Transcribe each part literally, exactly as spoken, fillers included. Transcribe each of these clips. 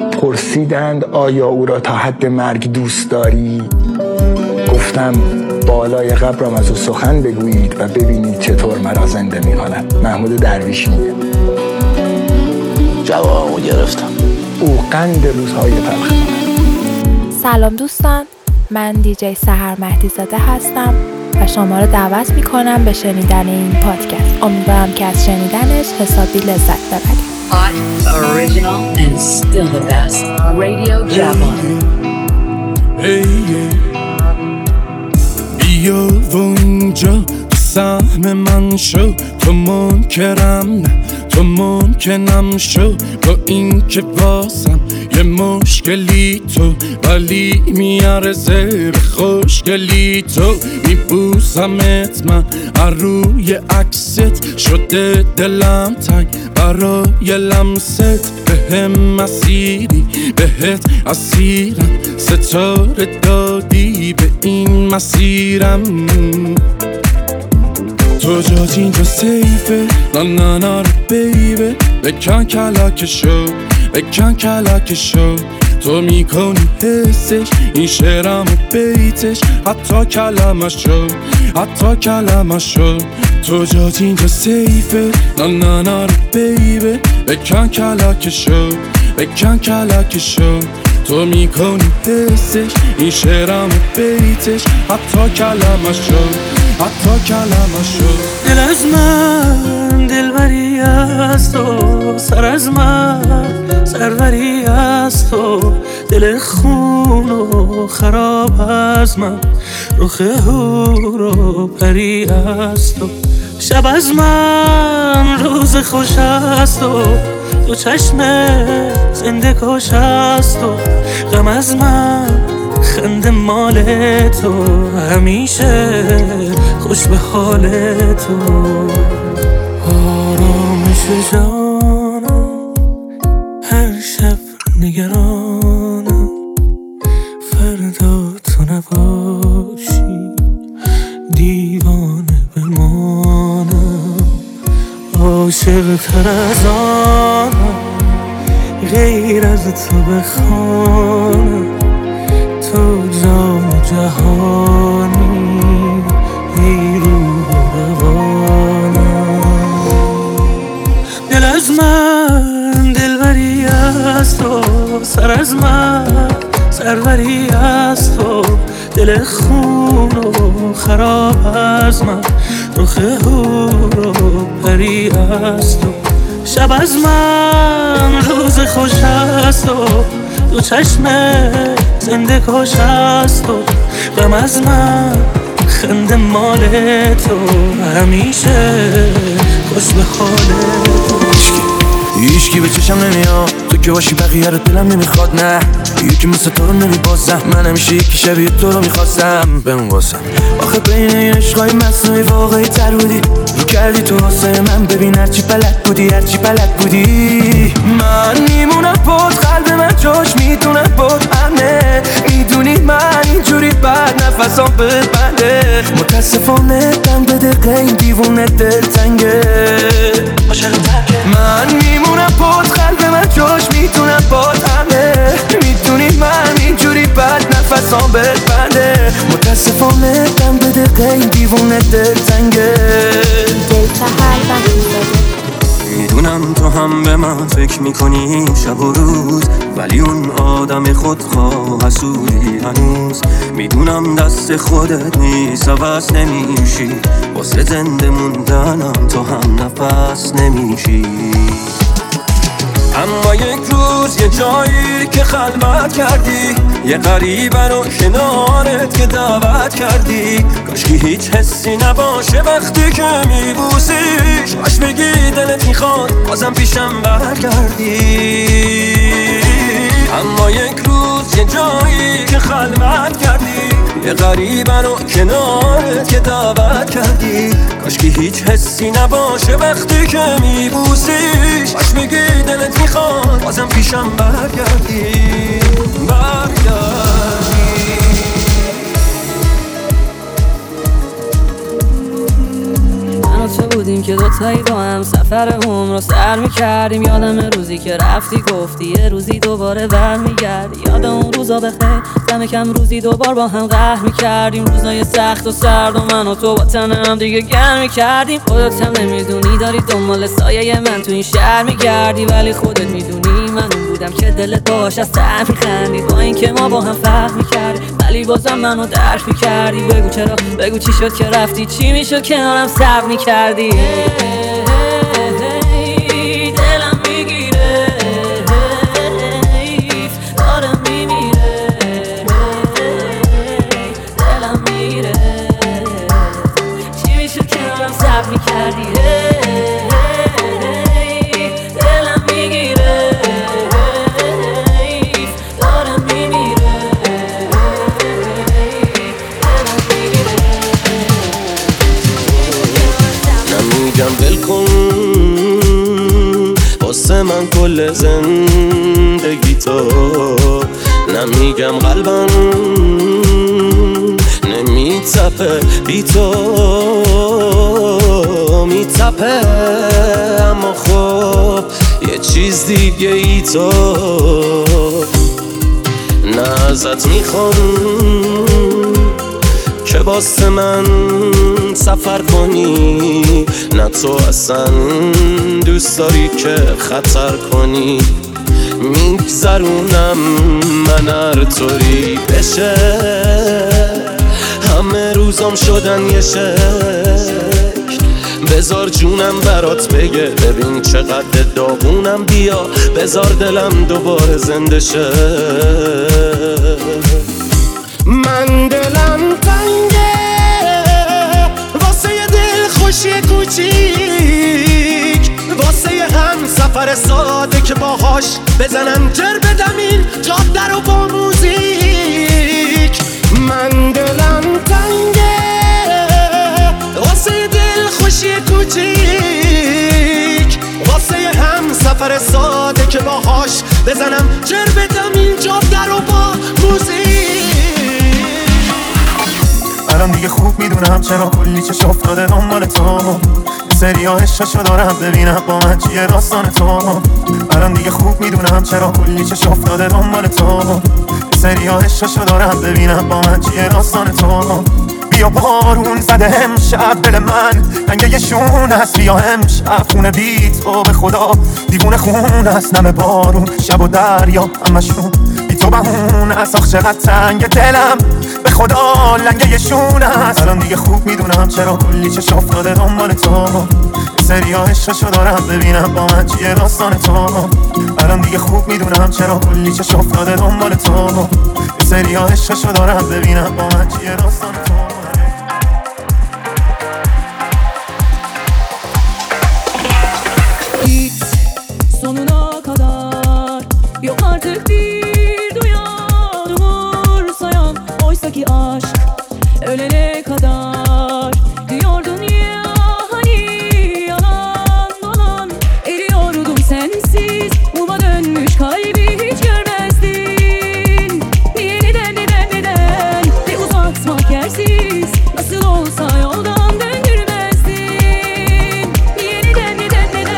پرسیدند آیا او را تا حد مرگ دوست داری؟ گفتم بالای قبرم از او سخن بگویید و ببینید چطور مرا زنده می کند. محمود درویش میگه. جوابمو گرفتم. او قند روزهای تلخ. سلام دوستان، من دیجی سحر مهدی زاده هستم و شما رو دعوت می کنم به شنیدن این پادکست. امیدوارم که از شنیدنش حسابی لذت ببرید. Hot, original, and still the best. Radio Javelin. Hey, yeah. بیا و اینجا تو سهم من شو، تو منکرم نه تو ممکنم شو، با این که واسم یه مشکلی تو، ولی میارزه به خوشگلی تو. میبوسمت من هر روی عکست، شده دلم تنگ برای لمست. به هم مسیری بهت اسیرم، ستاره دادی به این مسیرم. تو جات اینجا سیفه، نه نه نه بیبه. بکن کلکشو بکن کلکشو، تو میکنی حسش این شعرم و بیتش، حتی کلمشو حتی کلمشو. تو جات اینجا سیفه، نه نه نه بیبه. بکن کلکشو بکن کلکشو، تو میکنی حسش این شعرم و بیتش، حتی کلمشو حتی کلمشو. دل از من دلبری از تو، سر از من سروری از تو، دل خون و خراب از من، رخ هور و پری از تو. شب از من روز خوش از تو، تو چشم زنده کش از تو. غم از من خنده مال تو، همیشه خوش به حال تو. آرامش جانم هر شب نگرانم، فردا تو نباشی دیوانه بمانم. عاشق تر از آنم غیر از تو بخوانم، تو جان جهانی ای روح روانم. دل از من دلبری از تو، سر از من سروری از تو، دل خون و خراب از من، رخ هور و پری از تو. شب از من روز خوش از تو، تو چشم زنده کش از تو. غم از من خنده مال تو، همیشه خوش به حال تو. هیچکی به چشم نمیاد، تو که باشی بقیه رو دلم نمیخواد. نه یکی مثل تو رو نمیبازم، من همیشه یکی شبیه تو رو میخواستم بمون واسم. آخه بین این عشقای مصنوعی واقعی تر بودی، رو کردی تو واسه من. ببین هرچی بلد بودی هرچی بلد بودی، من میمونم بود، قلب من جاش میدونم بود امنه. میدونی من اینجوری بعد نفسام ببنده، متاسفانه دم به دقیقه این دیوونه دل تنگه. من میمونم بود، قلب من جاش میتونم بود همه. میدونی من اینجوری بعد نفسام ببنده، متاسفانه دم به دقیقه این دیوونه دل تنگه. میدونم تو هم به من فکر میکنی شب و روز، ولی اون آدم خودخواه حسودی هنوز. میدونم دست خودت نیست عوض نمیشی، واسه زنده موندنم تو هم نفس نمیشی. اما یک روز یه جایی که خلوت کردی، یه غریبه رو کنارت که دعوت کردی. کاشکی هیچ حسی نباشه وقتی که میبوسیش، باش بگی دلت میخواد بازم پیشم برگردی. اما یک روز یه جایی که خلوت کردی، یه غریبه رو کنارت که دعوت کردی. کاشکی هیچ حسی نباشه وقتی که میبوسیش، باش بگی دلت میخواد بازم پیشم برگردی برگردی. من و تو بودیم که دوتایی با هم سفر هم رو سر میکردیم. یادم روزی که رفتی گفتی یه روزی دوباره برمیگردی. یاد اون روزا بخیر دم کم روزی دوبار با هم قهر میکردیم. روزای سخت و سرد و من و تو با تنم دیگه گرم میکردیم. خودت هم نمیدونی داری دنبال سایه من تو این شهر میگردی، ولی خودت میدونی من اون بودم که دلت باش از تر میخندید. با این که ما با هم فرق میکردیم ولی بازم منو درک میکردی. بگو چرا، بگو چی شد که رفتی، چی میشد کنارم صبر میکردی. دلم میگیره داره میمیره، دلم میگیره چی میشد کنارم صبر میکردی. دلم میگیره داره میمیره. نمیگم ول کن واسه من کل زندگی تو، نمیگم قلبم نمیتپه بی تو میتپه، اما خب یه چیز دیگه ای تو. نه ازت میخوام که واسه من سفر کنی، نه تو اصلا دوست داری که خطر کنی. میگذرونم من هر طوری بشه، همه روزام شدن یه شکل. بذار جونم برات بگه ببین چقدر داغونم، بیا بذار دلم دوباره زنده شه. من دلم تنگه واسه یه دل خوشی کوچیک، واسه یه هم سفر ساده که باهاش بزنم جر بدم این جاده رو با موزیک. من دلم تنگه واسه یه دل خوشی کوچیک، واسه یه هم سفر ساده که باهاش بزنم جر بدم این جاده رو با موزیک. الان دیگه خوب میدونم چرا کلی چش افتاده دنبال تو، سری ها عشقشو دارم ببینم با من چیه داستان تو. الان دیگه خوب میدونم چرا کلی چش افتاده دنبال تو، سری ها عشقشو دارم ببینم با من چیه داستان تو. بیا بارون زده امشب دل من رنگه یه شون هست، بیا امشب خونه بی تو به خدا دیوونه خون هست. نمه بارون شب و دریا همشون بی تو بهون هست. آخ چقدر تنگ دلم به خدا لنگه یه شون هست. الان دیگه خوب میدونم چرا کلی چش افتاده دنبال تو، سری ها عشقشو دارم ببینم با من چیه داستان تو. الان دیگه خوب میدونم چرا کلی چش افتاده دنبال تو، سری ها عشقشو دارم ببینم با من چیه داستان تو. Sonuna kadar yok artık bir duyan umursayan, oysa ki aşk ölene kadar diyordun ya hani yalan dolan. Eriyordum sensiz, muma dönmüş kalbi hiç görmezdin. Niye neden neden neden bir uzatmak yersiz, nasıl olsa yoldan döndürmezdin. Niye neden neden neden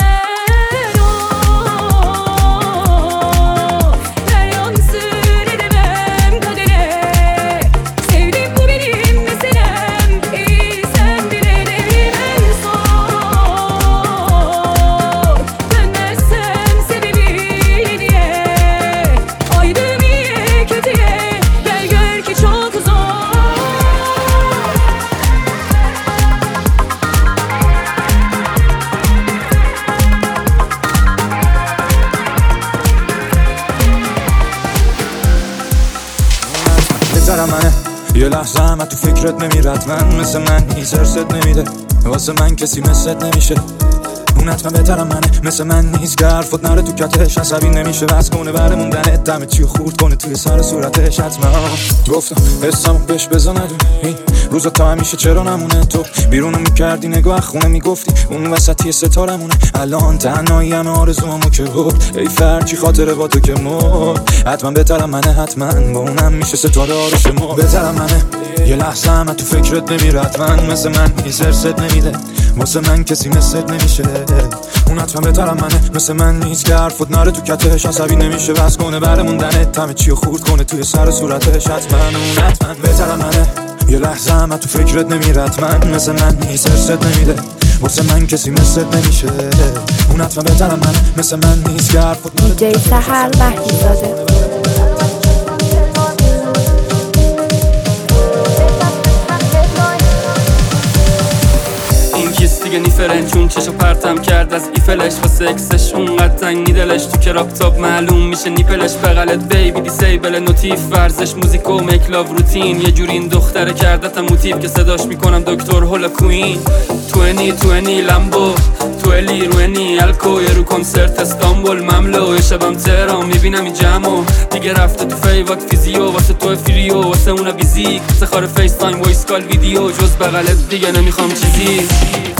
یه لحظه هم تو فکرت نمیرد، من مثل من هیچ ارست نمیده، واسه من کسی مثلت نمیشه. اون حتما بهترم منه، مثل من نیست که حرفت نره تو کتش، عصبی نمیشه بس کنه بره موندنت، دمه چی خورد کنه توی سر صورتش. حتما گفتم حسمو بهش بزا ندونی، این روزا تا همیشه چرا نمونه. تو بیرونو میکردی نگاه خونه میگفتی اون وسطی ستارمونه. الان تنهایی همه آرزوامو که برد، ای فرچی خاطره با تو که مرد. حتما بهترم منه، حتما با اونم میشه ستاره آرش ما. بهترم منه، یه لحظه هم تو فکرت نمیره، حتما مثل من هیچ ارست نمیده، واسه من کسی مثلت نمیشه. اون حتما بهترم منه، مثل من نیست که حرفت نره تو کتش. عصبی نمیشه بس کنه بره موندنت، همه چی رو خورد کنه توی سر صورتش. حتما اون حتما بهترم منه، یه لحظه هم تو فکرت نمیرد. من مثل من نیست، حست نمیده، واسه من کسی مثلت نمیشه. اون حتما بهترم منه، مثل من نیست که حرفت نره. دیجی سحر مهدیزاده. دیگه نیفرن چون چشو پرتم کرد از ایفلش واسه اکسش اونقدر تنگی دلش تو کراپ تاپ معلوم میشه نیپلش بغلت بیبی دیسیبل نوتیف ورزش موزیک و میک لاو روتین یه جوری این دختره کردتم موتیف که صداش میکنم دکتر هولا کوین توینی توینی لمبو تویلی روینی الکو یه رو کنسرت استانبول مملو یه شبم تهران میبینم این جمعو دیگه رفته تو فیوات فیزیو واسه تو فریو واسه اونا بیزیک واسه خار فیس تایم وایس کال ویدیو جز بغلت دیگه نمیخوام چیزی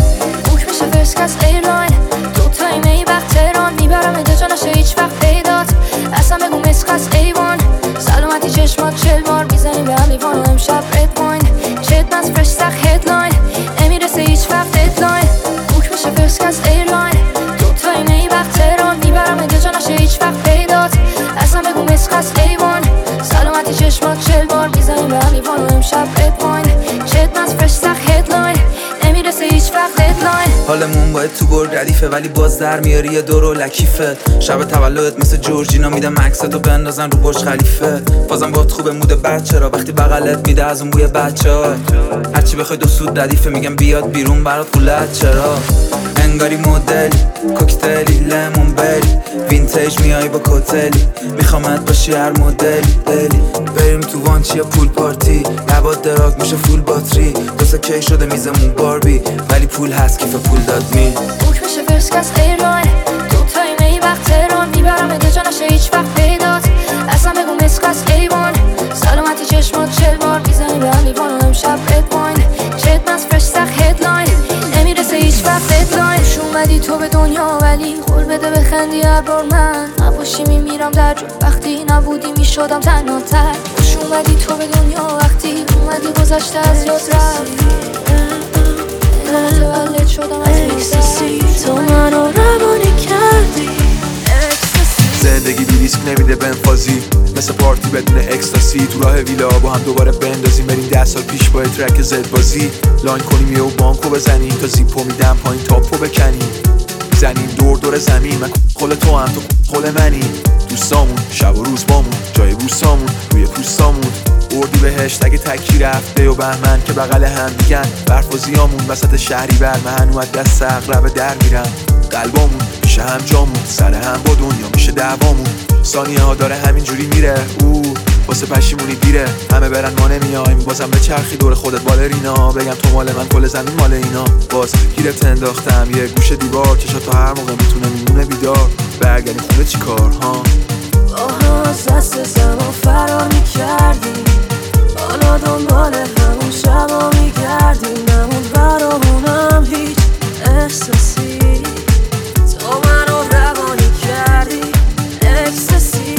میشه فرست کلاس ایرلاین تو تایمه وقت تهران میبرم اده جا نشه هیچ وقت پیدات اصلا بگو مسخص ایوان سلامتی چشمات چل بار میزنی به هم لیوان و امشب رد پوین چت بس فرش سخ هدلاین نمیرسه هیچ وقت ددلاین بوک میشه فرست کلاس ایرلاین تو تایمه وقت تهران میبرم اده جا نشه هیچ وقت پیدات اصلا بگو مسخص ایوان سلامتی چشمات چل بار میزنی به هم لیوان و امشب رد پوین چت بس فرش سخ هدلاین نمیرسه هیچ وقت ددلاین حالمون باید تو گل ردیفه ولی باز در میاری یه دور و لکیفه شب تولدت مثل جورجینا میدم مکستو بندازن رو برج خلیفه بازم باید خوبه مود بچه را وقتی بغلت میده از اون بوی بچه ها هرچی بخوای دو سود ردیفه میگم بیاد بیرون برات قولت چرا انگاری مدلی کوکتلی لیمون بری وینتیج میای با کوتلی میخوامت باشی هر مدلی دلی بریم تو وانچی یا پول پارتی نباد دراگ میشه فول باتری دوسه کی شده میزمون باربی ولی پول هست کیف پول داد می بوک میشه فرست کلاس ایرلاین تو تایمه وقت تهران میبرم اده جا نشه هیچ وقت پیدات اصلا بگو مسخص ایوان سلامتی چشمات چل بار میزنی به هم لیوان و امشب رد پوین چت مس فرش سخ هدلاین نمیرسه هیچ وقت ددلاین اومدی تو به دنیا ولی قول بده بخندی هر بار من نباشی میمیرم در جو وقتی نبودی میشدم تنها تر خوش اومدی تو به دنیا وقتی اومدی گذشته از یاد رفتی متولد شدم از اکستاسی تو منو روانی کردی زندگی بی ریسک نمیده بنفازی مثل پارتی بدون اکستاسی تو راه ویلا با هم دوباره بندازیم بریم ده سال پیش با ترک زد بازی لاین کنیم یه و بانکو بزنیم تا زیپو میدم پایین تاپو بکنیم زنیم دور دور زمین من خل تو هم تو خل منی دوستامون شب و روز بامون جای بوسامون روی پوستامون اردی بهشت اگه تکی رفته و بهمن که بغل هم میگن برف و زیامون وسط شهری بر من و دست اغرب در میرم قلبامون میشه هم جامون سر هم با دنیا میشه دعوامون ثانیه ها داره همینجوری میره او واسه پشیمونی دیره همه برن ما نمیایم بازم به چرخی دور خودت بالرینا بگم تو مال من کل زمین مال اینا باز گیرت انداختم یه گوشه دیوار چشا تا هر موقع میتونه میمونه بیدار برگردی خونه چی کار ها آها دست زمان فرار میکردی حالا دنبال همون شبا میگردی نمون برامونم هیچ احساسی تو منو روانی کردی اکستاسی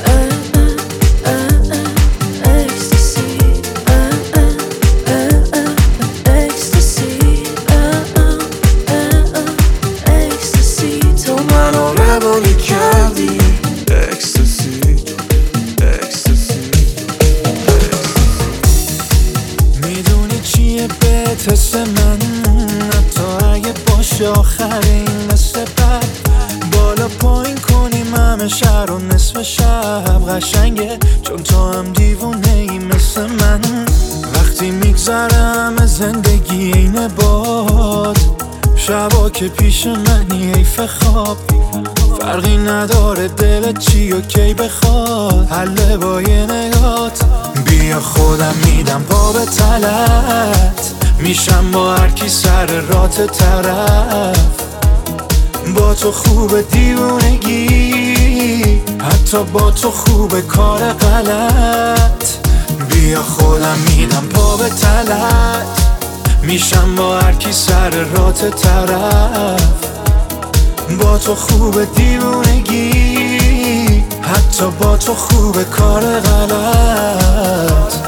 تست من حتی اگه باشه آخرین مثل بد بالا پایین کنیم همه شهر و نصف شب قشنگه چون تو هم دیوونه ای مثل من وقتی میگذرم زندگی اینه باد شبا که پیش منی حیف خواب فرقی نداره دلت چی و کی بخواد حله با یه نگات بیا خودم میدم پا به تلت میشم با هر کی سر رات طرف با تو خوب دیوونگی حتی با تو خوب کار غلط بیا خودم میدم پا به تلت میشم با هر کی سر رات طرف با تو خوب دیوونگی حتی با تو خوب کار غلط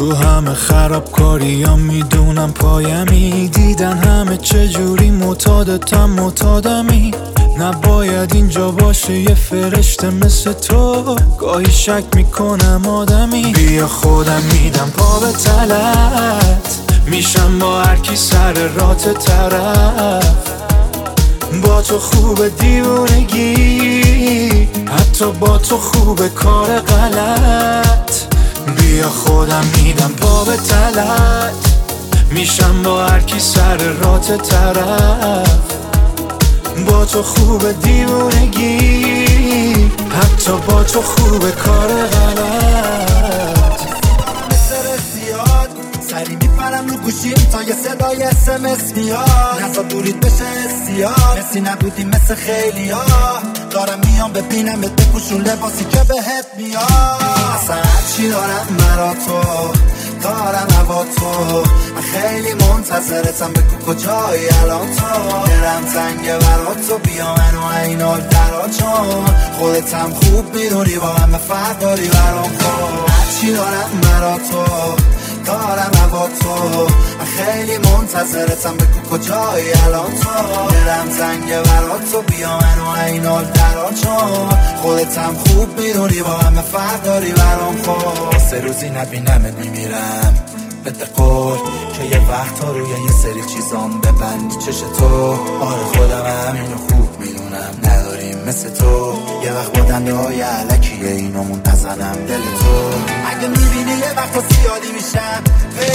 تو همه خرابکاریم میدونم پایمی، دیدن همه چجوری معتادتم معتادمی. نباید اینجا باشه یه فرشته مثل تو، گاهی شک میکنم آدمی. بیا خودم میدم پا به تلت، میشم با هر کی سر رات طرف. با تو خوب دیوونگی، حتی با تو خوب کار غلط. بیا خودم میدم پا به تلت، میشم با هر کی سر رات طرف. با تو خوب دیوونگی، حتی با تو خوب کار غلط. مثل زیاد سری میپرم رو گوشیم تا یه صدای اس ام اس میاد. نزا دورید بشه سیاد، مسی نبودی مثل خیلی ها. دارم میام ببینم ات بپوشون لباسی که بهت میاد. اصلا چی دارم مرا تو، دارم هوا تو. من خیلی منتظرتم، بگو کجایی الان تو. درم تنگه برا تو، بیا منو اینال درا چون خودتم خوب میدونی با همه فرق داری برام. خود چی دارم مرا تو، دارم هوا تو. من خیلی منتظرتم، بگو کجایی الان تو. درم تنگه برا تو، بیا منو اینال درا چون خودتم خوب میدونی با همه فرق داری برام. خود سه روزی نبینمت میمیرم، بده قول که یه وقتا روی یه سری چیزام ببندی چش تو. آره خودم همینو خوب میدونم، نداریم مثل تو. یه وقت با دنده های علکیه اینامون نزنم دل تو. اگه میبینی یه وقتا زیادی میشم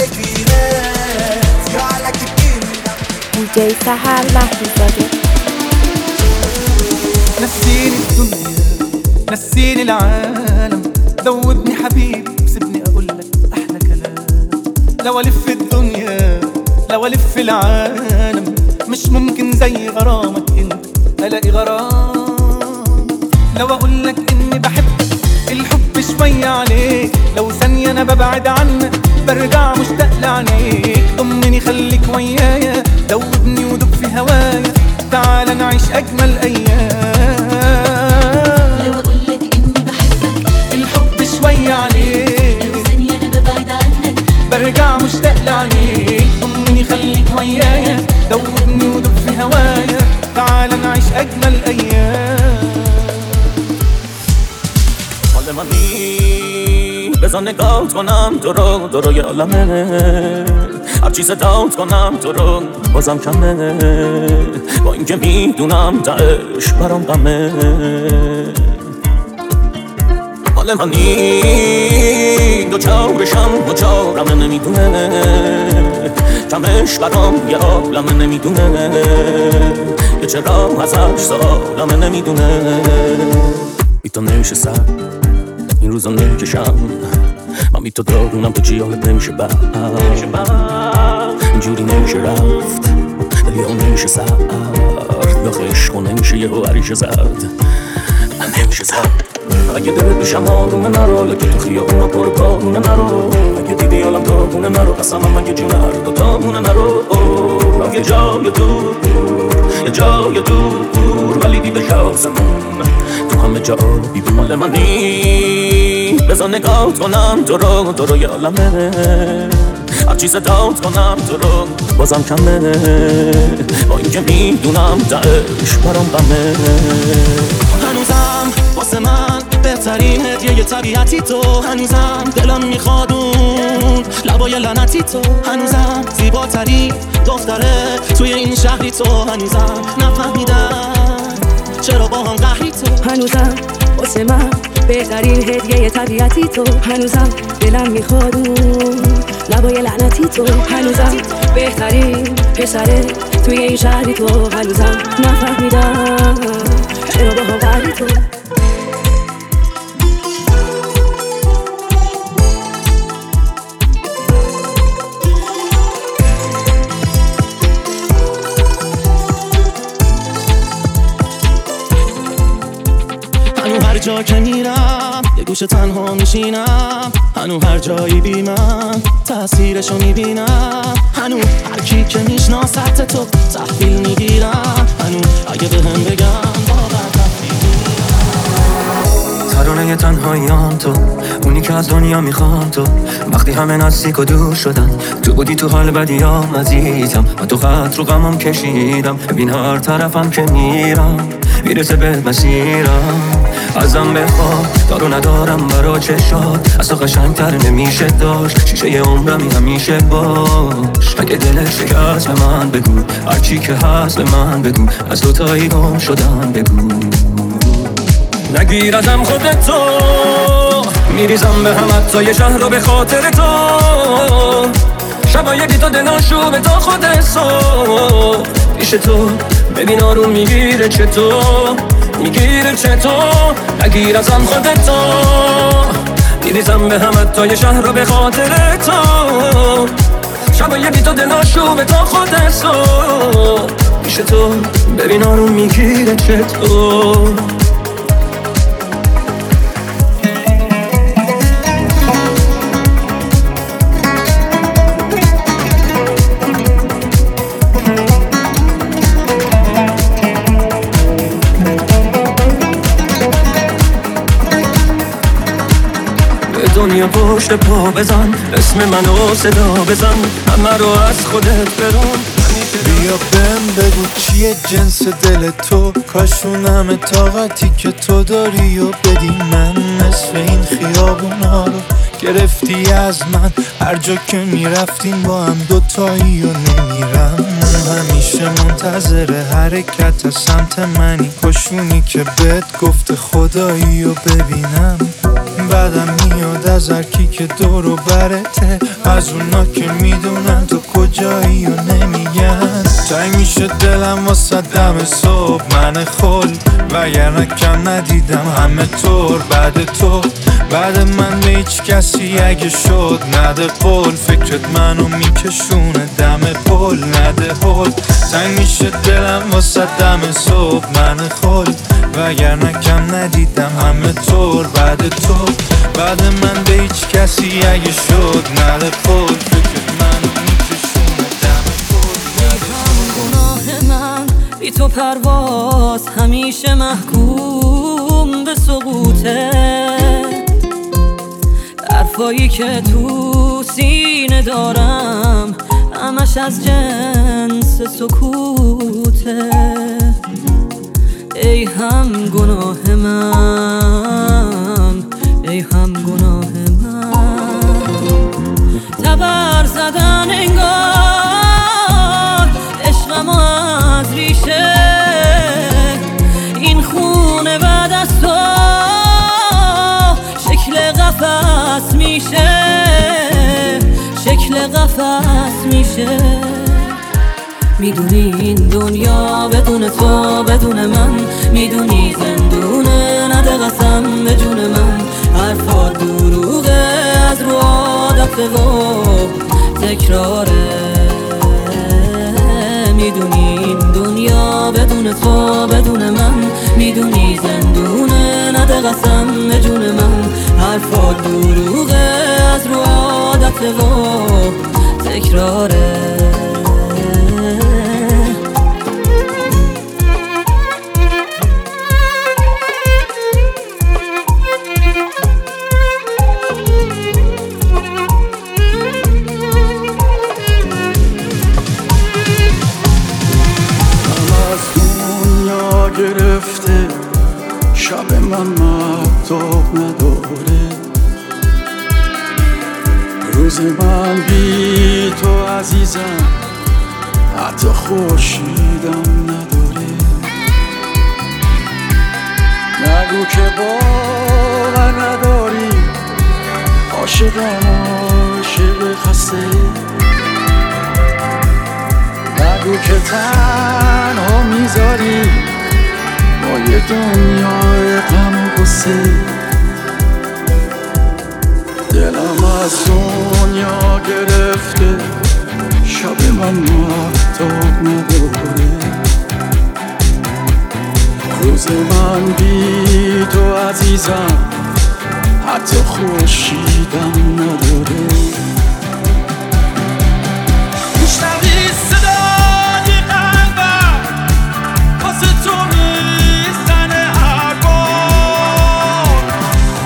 بگیرت یا علکی گیر میدم. دیجی سحر مهدیزاده. نسيني الدنيا نسيني العالم، ذوبني حبيبي سيبني اقولك احلى كلام. لو الف الدنيا لو الف العالم، مش ممكن زي غرامك انت الاقي غرام. لو اقولك اني بحبك الحب شوية عليك، لو ثانية انا ببعد عنك برجع مشتاق لعينيك. ضمني خليك ويايا، دوبني ودوب في هوايا، تعال نعيش اجمل ايام. لو اقولك اني بحبك الحب شوية عليك، لو ثانية انا ببعد عنك برجع مشتاق لعينيك. ضمني خليك ويايا، دوبني ودوب في هوايا، تعال نعيش اجمل ايام. حال منی بزن نگاه کنم تو رو، تو رو یه عالمه. هرچی صدات کنم تو رو بازم کمه، با اینکه میدونم تهش برام غمه. حال منی دو چارشم دو چارمه، نمیدونه کمش برام یه عالمه، نمیدونه یه چرا ازش سالمه، نمیدونه. بی تو نمیشه سر این روزا نمیکشم، من بی تو دارونم تو جیالت نمیشه بر. اینجوری نمیشه رفت دلی ها نمیشه سر، داخل عشقو نمیشه یه هوریشه زد، نمیشه زد. اگه دلت بشم آرومه نرو، لکه تو خیابونا پر بارونه نرو. اگه دیدی حالم تابونه نرو، قسمم اگه جون هر دو تامونه نرو. راه یه جای دور یه جای دور، ولی دیده شاسمون تو همه جا بی مال منی. بزن نگاه کنم تو رو، تو رو یه عالمه. هرچی صدات کنم تو رو بازم کمه، با اینکه میدونم تهش برام غمه. هنوزم واسه من بهترین هدیه طبیعتی تو. هنوزم دلم میخواد اون لبای لعنتی تو. هنوزم زیباتری دختره توی این شهری تو. هنوزم نفهمیدم چرا با هم قهری تو. هنوزم واسه من بهترین هدیه طبیعتی تو. هنوزم دلم میخواد اون لبای لعنتی تو. هنوزم بهترین پسره توی این شهری تو. هنوزم نفهمیدم چرا با هم قهری تو. هنو هر جا که میرم یه گوشه تنها میشینم. هنو هر جایی بی من تأثیرشو میبینم. هنو هر کی که میشناست تو تحویل میگیرم. هنو اگه به هم بگم باور تا رو افسانه تنهاییام تو، اونی که از دنیا میخوام تو. وقتی همه نزدیک و دور شدن، تو بودی تو حال بدیام عزیزم. و تو خط رو غمم کشیدم، ببین هر طرفم که میرم میرسه به مسیرم. ازم بخواه دارو ندارم برا چشات، از تو قشنگتر نمیشه داشت. شیشه عمرمی همیشه باش. اگه دلت شکست به من بگو، هرچی که هست به من بگو. از دوتایی گم شدن بگو. نگیر ازم خودتو، میریزم به هم حتی یه شهر رو به خاطر تو. شبای بی تو دلاشو به تا خود حساب پیش تو. ببین آروم میگیره چطور، میگیره چطور. نگیر ازم خودتو، میریزم به هم حتی یه شهر رو به خاطر تو. شبای بی تو دلاشو به تا خود حساب پیش تو. ببین آروم میگیره چطور. دنیا پشت پا بزن، اسم منو صدا بزن، همه رو از خودت برون. بیا بهم بگو چیه جنس دل تو، کاشون همه طاقتی که تو داری و بدی من. نصف این خیابونا رو گرفتی از من، هر جا که میرفتیم با هم دوتایی و نمیرم. همیشه منتظر حرکت از سمت منی، کاشونی که بهت گفته خدایی و ببینم. بعدم میاد از هرکی که دور و برته، از اونا که میدونن تو کجایی و نمیگن. تنگ میشه دلم واسه دم صبح من خل، وگرنه کم ندیدم همه طور بعد تو. بعد من به هیچ کسی اگه شد نده قول، فکرت منو میکشونه دم پل نده هل. تنگ میشه دلم واسه دم صبح من خل، وگرنه کم ندیدم همه طور بعد تو. بعد من به هیچ کسی اگه شد نده قول، فکرت منو میکشونه دم پل. گناه من بی تو پرواز همیشه محکوم به سقوطه. حرفایی که تو سینه دارم همش از جنس سکوته. ای هم گناه من، ای هم گناه من. تبر زدن انگار عشقم از ریشه، این خونه بعد از تو شکل قفس میشه، شکل قفس میشه. میدونی این دنیا بدون تو بدون من، میدونی زندونه نده قسم به جون من. حرفا دروغه از رو عادت و تکراره. میدونی این دنیا بدون تو بدون من، میدونی زندونه نده قسم به جون من. حرفا دروغه از رو عادت و تکراره. گرفته شب من مهتاب نداره، روز من بی تو عزیزم حتی خورشیدم نداره. نگو که باور نداری، عاشقم عاشق خسته. نگو که تنها میذاری با یه دنیای غم و غصه. دلم از دنیا گرفته شب من مهتاب نداره، روز من بی تو عزیزم حتی خورشیدم نداره. میشنوی صدای قلبم واسه تو میزنه هر بار،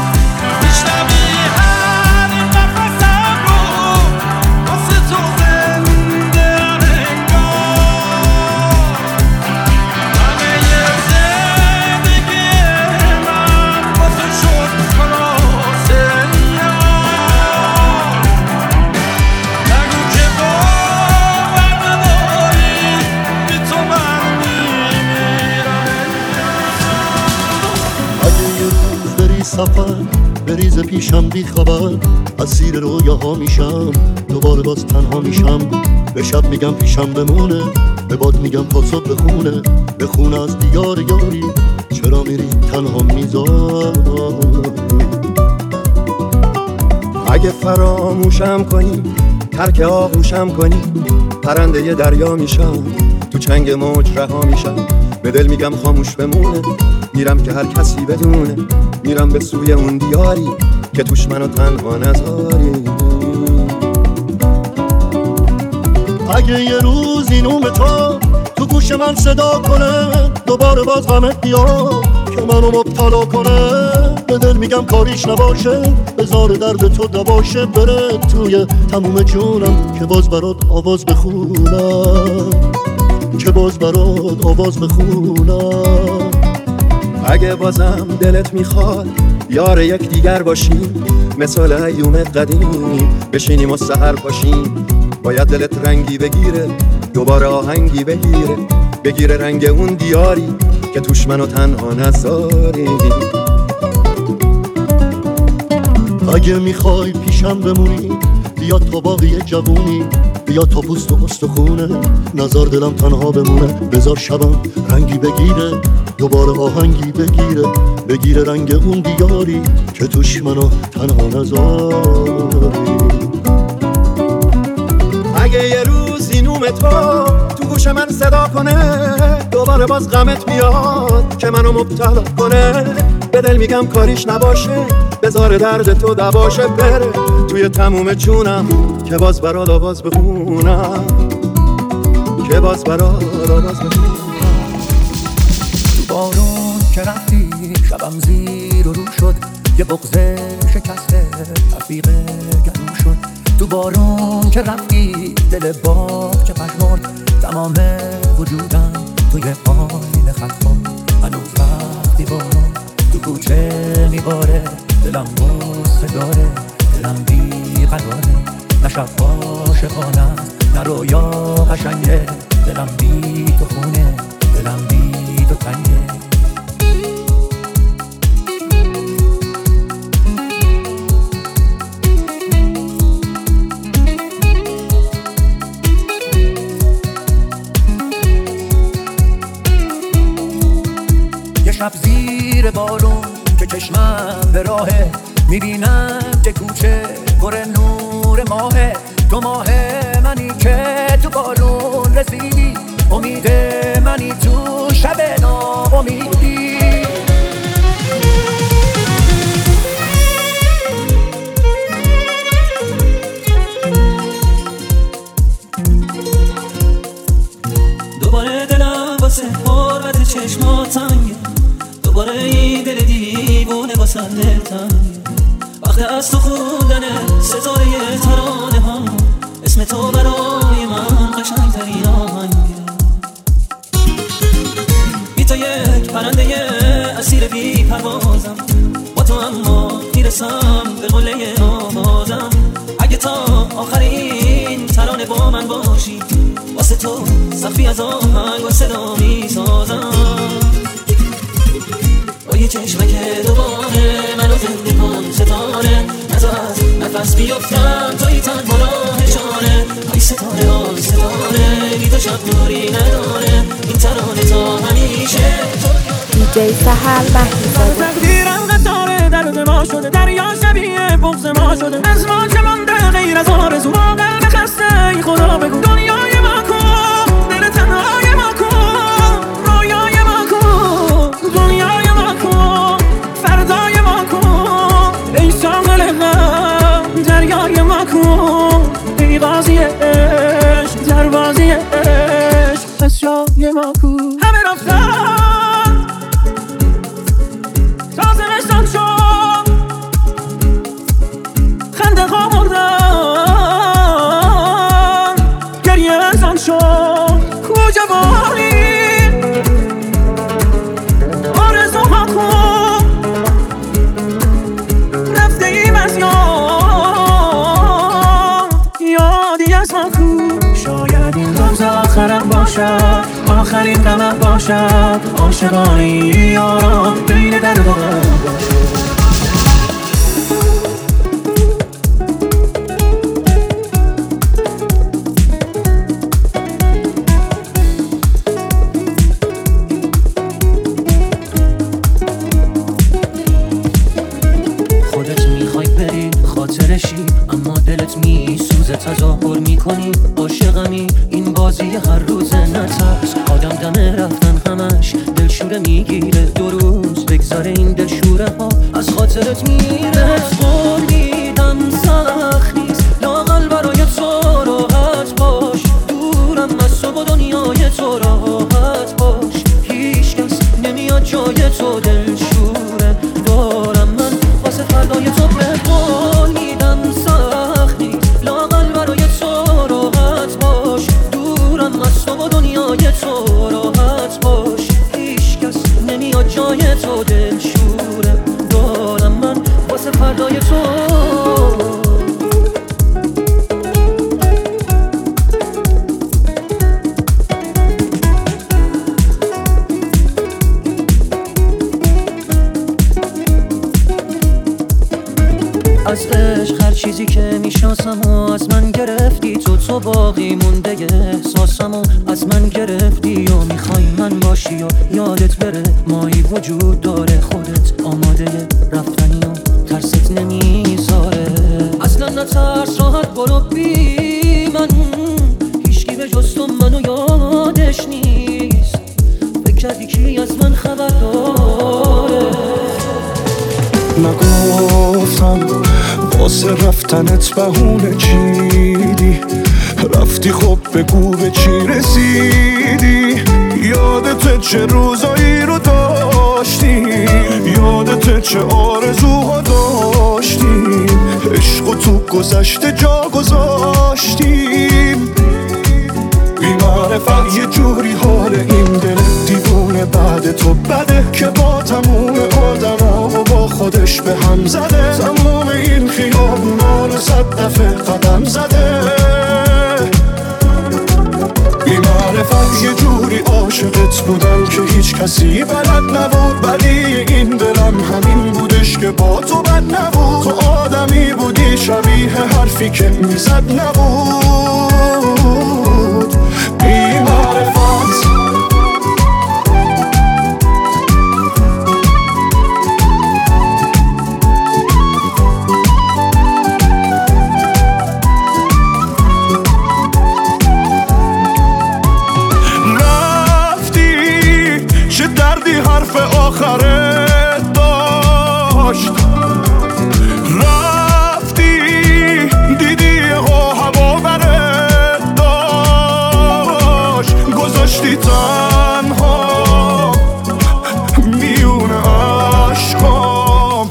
سفر بریز پیشم بی خبر، اسیر رویاها میشم، دوباره باز تنها میشم. به شب میگم پیشم بمونه، به باد میگم تا صبح بخونه، بخونه از دیار یاری، چرا میری تنها میذاری. اگه فراموشم کنی، ترک آغوشم کنی، پرنده ی دریا میشم، تو چنگ موج رها میشم. به دل میگم خاموش بمونه، میرم که هر کسی بدونه، میرم به سوی اون دیاری که توش منو تنها نذاری. اگه یه روزی نوم تو تو گوش من صدا کنه، دوباره باز غمت بیاد که منو مبتلا کنه، به دل میگم کاریش نباشه، بذار درد تو دواشه، بره توی تموم جونم که باز برات آواز بخونم، که باز برات آواز بخونم. اگه بازم دلت میخواد یار یک دیگر باشیم، مثل ایوم قدیم بشینیم و سحر باشیم. باید دلت رنگی بگیره، دوباره آهنگی بگیره، بگیره رنگ اون دیاری که توش منو تنها نذاری. اگه میخوای پیشم بمونی، بیا تا باقی جوونی، بیا تا پوست و استخونه، نظر دلم تنها بمونه. بذار شبم رنگی بگیره، دوباره آهنگی بگیره، بگیره رنگ اون دیاری که توش منو تنها نذاری. اگه یه روزی نوم تو تو گوش من صدا کنه، دوباره باز غمت بیاد که منو مبتلا کنه، به دل میگم کاریش نباشه، بذار درد تو دواشه، بره توی تموم جونم که باز برات آواز بخونم، که باز برات آواز بخونم. تو بارون که رفتی شبم زیر و رو شد، یه بغضه شکسته رفیق گلو شد. تو بارون که رفتی دل باغ چه پشمرد، تمام وجودم توی پایین خط خورد. هنوز وقتی بارون تو کوچه میباره، دلم بسته داره، دلم بی قراره، نه شب عاشقانه نه رویا قشنگه، دلم بی تو خونه، دلم بی تو تنگه. شب زیر بارون که چشمم به راهه، میبینم که کوچه پر نور ماهه. تو ماه منی که تو بارون رسیدی، امید منی تو شب ناامیدی. دوباره دلم واسه حرمت چشمات تنگه، دوباره این دل دیوونه واسه دلتنگه. وقت از تو خوندن ستاره ترانه ها، اسم تو برای من قشنگترین آهنگه. بی تو یک پرنده اسیر بی پروازم، با تو اما میرسم به قله آوازم. اگه تا آخر این ترانه با من باشی، واسه تو صفی از آهنگ و صدا میسازم. با یه چشمه که دوباره منو زنده کن ستاره، نزا از نفس بیفتم توی تن راه جانه. آی ستاره آی ستاره، بی تو شب نوری نداره، این ترانه تا همیشه. دیجی سحر مهدی‌زاده. تقدیرم قطاره درد ما شده، دریا شبیه بغض ما شده، از ما که مانده غیر از آرزو، ما قلب خسته ای خدا بگو. دنیای ما کن، دل تنهای ما کن، رویای ما کن، دنیای ما کن، فردای ما کن، ای ساحل غم دریای ما کن، ای قاضی عشق دروازی عشق از جای ما کن. همه رفتن تازه مشتان شد، خنده ها مردن، گریه انسان شد. کجا باری آرزو ها کن، رفته ایم از یاد، یادی از ما کن. شاید این روز آخرم باشد، آخرین غمم باشد، عاشقانه یاران بین درد و غم باشد. روزی هر روز نترس آدم دم رفتن همش دلشوره میگیره دو روز بگذاره این دلشوره ها از خاطرت میره قول میدم سخت نیست لااقل برای تو راحت باش دورم از تو با دنیای تو راحت باش هیچ کس نمیاد جای تو دلشوره دارم من واسه فردای تو به قول میدم سخت نیست لااقل برای تو راحت باش دورم از تو با دنیای تو راحت باش هیچ کس نمیاد جای تو دلشوره دارم من واسه فردای تو از عشق هر چیزی که میشناسم و از من گرفتی تو تو باقی مونده احساسم و از من گرفتی و میخوای من باشی و یادت بره مایی وجود داره خودت آماده رفتنی و ترست نمیذاره اصلا نترس راحت برو بی من هیچکی به جز تو منو یادش نیست فکر کردی کی از من خبر داره نگفتم واسه رفتنت بهونه چیدی رفتی خب بگو به چی رسیدی یادت چه روزایی رو داشتیم یادت چه آرزوها داشتیم عشق و تو گذشته جا گذاشتیم بی‌معرفت یه جوری حال این دل دیوونه بعد تو بده که با تموم آدم ها و با خودش به هم زده تموم این خیابونا رو صد دفعه قدم زده بی‌معرفت یه جوری عاشقت بودم که هیچ کسی بلد نبود ولی این دلم همین بودش که با تو بد نبود تو آدمی بودی شبیه حرفی که میزد نبود بی‌معرفت حرف آخرت داشت رفتی دیدی ها هوا برت داشت گذاشتی تنها میون عشقام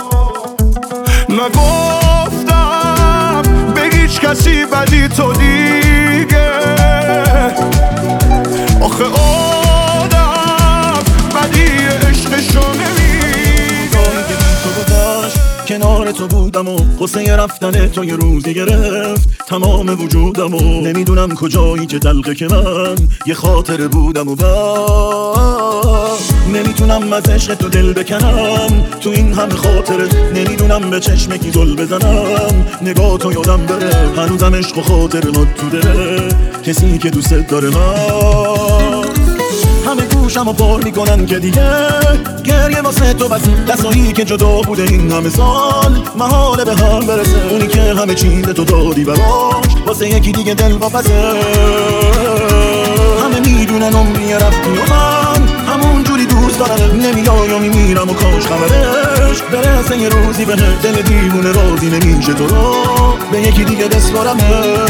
نگفتم به هیچ کسی بدی تو دیگه آخه کنار تو بودم و قصه رفتن تو یه روزی گرفت تمام وجودم و نمیدونم کجایی که تلقه که من یه خاطره بودم و با نمیتونم از عشق تو دل بکنم تو این همه خاطره نمیدونم به چشم کی زل بزنم نگاه تو یادم بره هنوزم عشق و خاطره ما تو دله کسی که دوست داره من همه گوشم و پر میکنن که دیگه گریه واسه تو بس دستایی که جدا بوده این همه سال محاله به هم برسه اونی که همه چیز تو دادی براش واسه یکی دیگه دل واپسه همه میدونن عمری رفتی و من همون جوری دوست دارم نمیای و میمیرم و کاش خبرش برسه یه روزی به دل دیوونه راضی نمیشه تو رو به یکی دیگه بسپارمه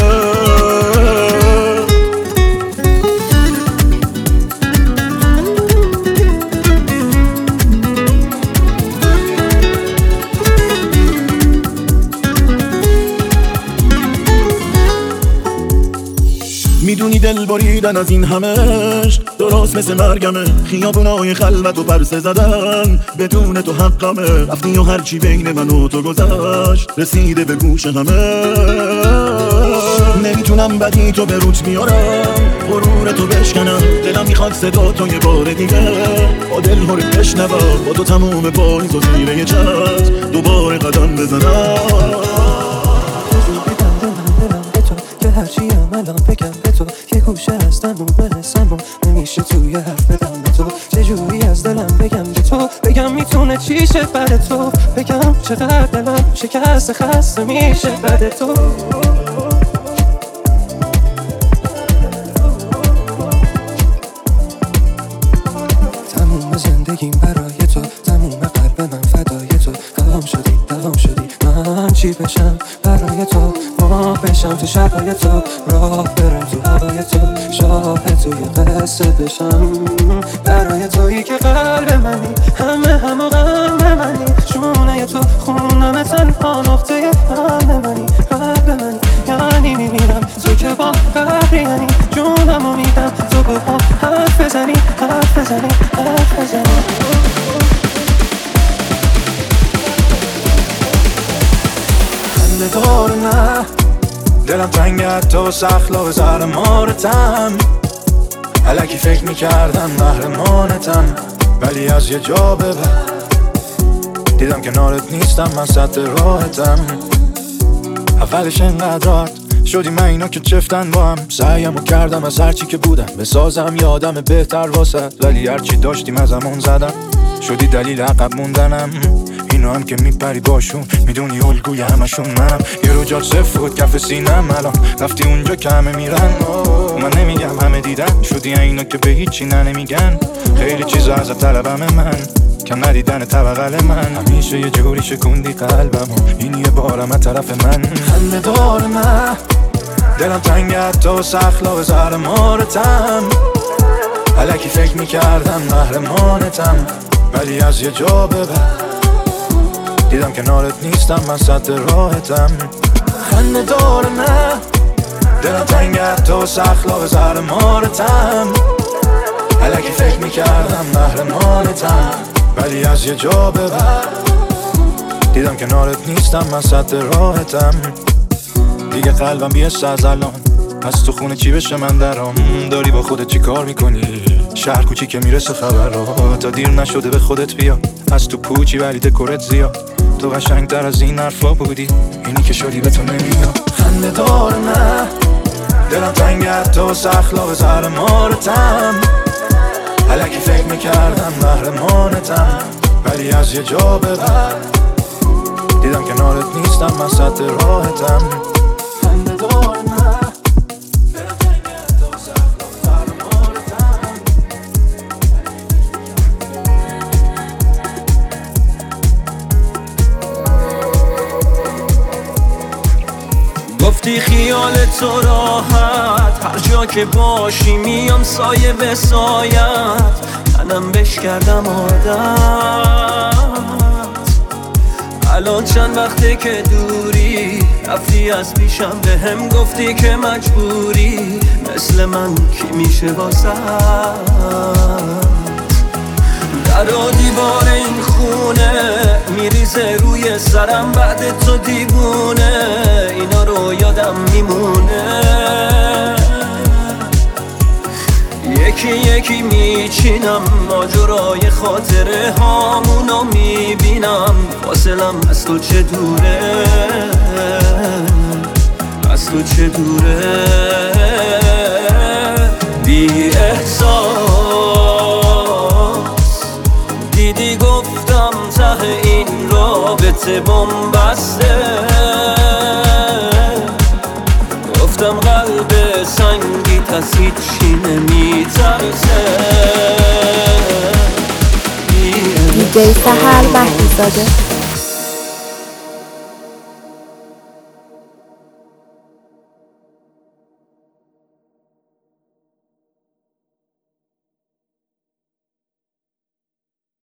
میدونی دل بریدن از این همش درست مثل مرگمه خیابونای خلوت و پرسه زدن بدون تو حقمه رفتی و هرچی بین من و تو گذشت رسیده به گوش همه نمیتونم بدی تو به روت بیارم غرور تو بشکنم دلم میخواد صدا تو یه بار دیگه با دل هرت بشنوم با تو تموم پاییز و زیر یه چت دوباره قدم بزنم هرچی هم الان بگم به تو یه گوشه هستم و برسم و نمیشه توی حرف بدم به تو چجوری از دلم بگم به تو بگم میتونه چی شه بعد تو بگم چقدر دلم شکست خسته میشه بعد تو بشم تو شبهای تو، راه برم تو هوای تو، شاهد توی قصه بشم. برای تویی که قلب منی، همه همه غم منی، شونه تو خونم تنها نقطه قلب منی، قلب منی یعنی میمیرم تو که با قبری یعنی جونمو میدم تو با حرف بزنی، حرف بزنی، حرف بزنی. خنده دار نه دلم تنگت تو سخلا زهر مارتم، الکی فکر میکردم محرمانتم، ولی از یه جا به بعد دیدم کنارت نیستم، من سد راحتم. اولش انقدرات شدی من اینا که چفتن با هم، سعیمو کردم از هرچی که بودم بسازم یادم بهتر واسد، ولی هرچی داشتیم از همون زدم، شدی دلیل عقب موندنم. اینو هم که میپری باشون میدونی الگوی همشون منم، یه رو جات صفر بود کف سینم، الان رفتی اونجا که همه میرن. من نمیگم همه دیدن، شدی اینا که به هیچی نه نمیگن، خیلی چیزا ازت طلبم من، کم ندیدن طبقل من، همیشه یه جوری شکوندی قلبمو، این یه بارم از طرف من. خنده دار من دلم تنگت تو سخلا به زهر مارتم، الکی فکر میکردم محرمانتم، ولی از یه جا به بعد دیدم کنارت نیستم، من سد راحتم. خنده دار نه دلم تنگت تو سخلا به زهر مارتم، الکی فکر میکردم محرمانتم، ولی از یه جا به بعد دیدم کنارت نیستم، من سد راحتم. دیگه قلبم بیست از الان، از تو خونه چی بشه من درام، داری با خودت چی کار میکنی، شهر کوچی که میرسه خبرها، تا دیر نشده به خودت بیا، از تو پوچی ولی دکورت زیاد، تو قشنگتر از این حرفا بودی، اینی که شدی به تو نمیاد. خنده دار نه دلم تنگت تو سخلا به زهر مارتم، الکی فکر میکردم محرمانتم، ولی از یه جا به بعد دیدم کنارت نیستم، من سد راحتم. خنده دار نه دلم تنگت تو سخلا به زهر مارتم. گفتی خیال تو راحت، هر جا که باشی میام سایه به سایت، منم بش کردم عادت. الان چند وقته که دوری، رفتی از پیشم به هم گفتی که مجبوری، مثل من کی میشه واسه در و دیوار این خونه میریزه روی سرم، بعد تو دیوونه اینا رو یادم میمونه، یکی یکی میچینم ماجرای خاطره هامونو میبینم، فاصلم از تو چه دوره، از تو چه دوره. بی احساس دیدی گفتم ته این رابطه بنبسته، گفتم قلب سنگیت از هیچی نمیترسه. دیجی سحر مهدیزاده.